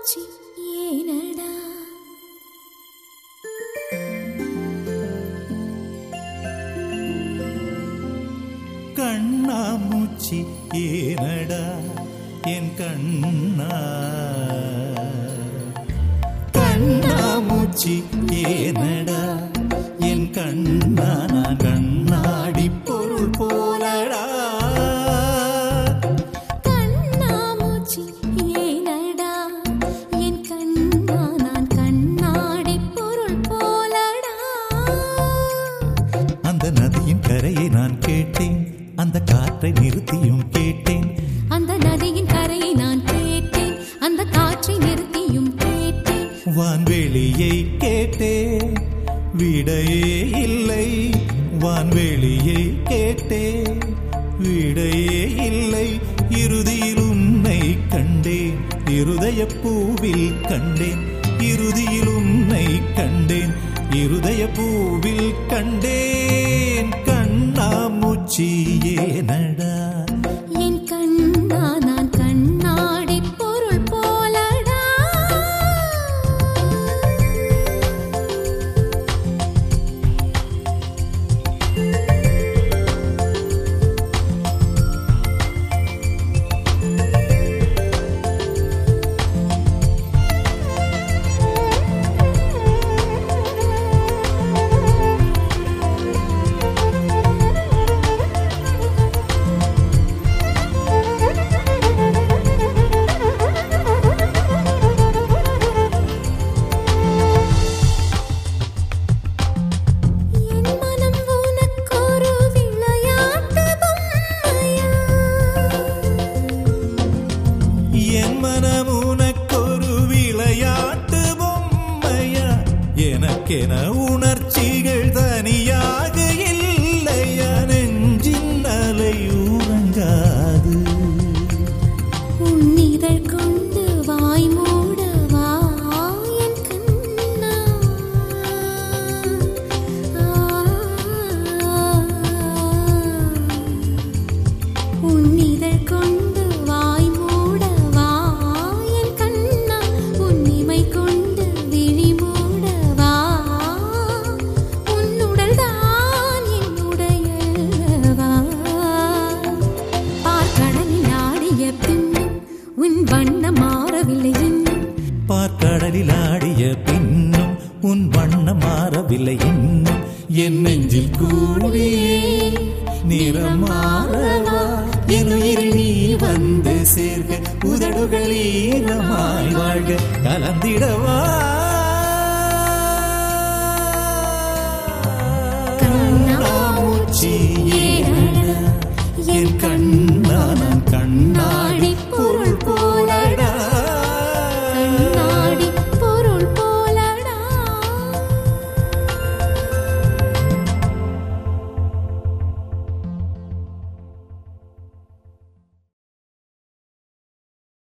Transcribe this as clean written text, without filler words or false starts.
கண்ணாமூச்சி ஏனடா கண்ணாமூச்சி ஏனடா என் கண்ணா கண்ணாமூச்சி ஏனடா என் கண்ணா நான் கண்ணாடி பொருள் போலடா கண்ணாமூச்சி ஏனடா என் கண்ணா நான் கண்ணாடி பொருள் போலடா அந்த நதியின் கரையை நான் கேட்டேன் அந்த காற்றை நிறுத்தியும் கேட்டேன் அந்த நதியின் கரையை நான் கேட்டேன் அந்த காற்றை நிறுத்தியும் கேட்டேன் வான்வெளியை கேட்டேன் விடையே இல்லை வான்வெளியை கேட்டேன் விடையே இல்லை இறுதியில் உன்னை கண்டேன் இருதய பூவில் கண்டேன் இறுதியில் உன்னை கண்டேன் இருதய பூவில் கண்டேன் கண்ணாமூச்சி ஏனடா என் கண்ணா நான் கண்ணாடி பொருள் போலடா என் மனம் உனக்கொரு விளையாட்டு பொம்மையா எனக்கென உணர்ச்சிகள் தனியாக இல்லையா நெஞ்சின் அலை உறங்காது உன்னிதழ் கொண்டு வாய் மூடவா என் கண்ணா உன்னிதழ் கொண்டு வாய் மூடவா என் கண்ணா உன்னிமை கொண்டு விழி மூடவா உன்னுடல் தான் என்னுடையவா பார்க்கடலில் ஆடிய பின்னும் உன் வண்ணம் மாறவில்லை இன்னும் பார்க்கடலில் ஆடிய பின்னும் உன் வண்ணம் மாறவில்லை இன்னும் என் நெஞ்சில் கூடியே நிறம் மாறவா என் உயிரில் நீ வந்து சேர்க உதடுகள் ஈரமாய் வாழ்க கலந்திடவா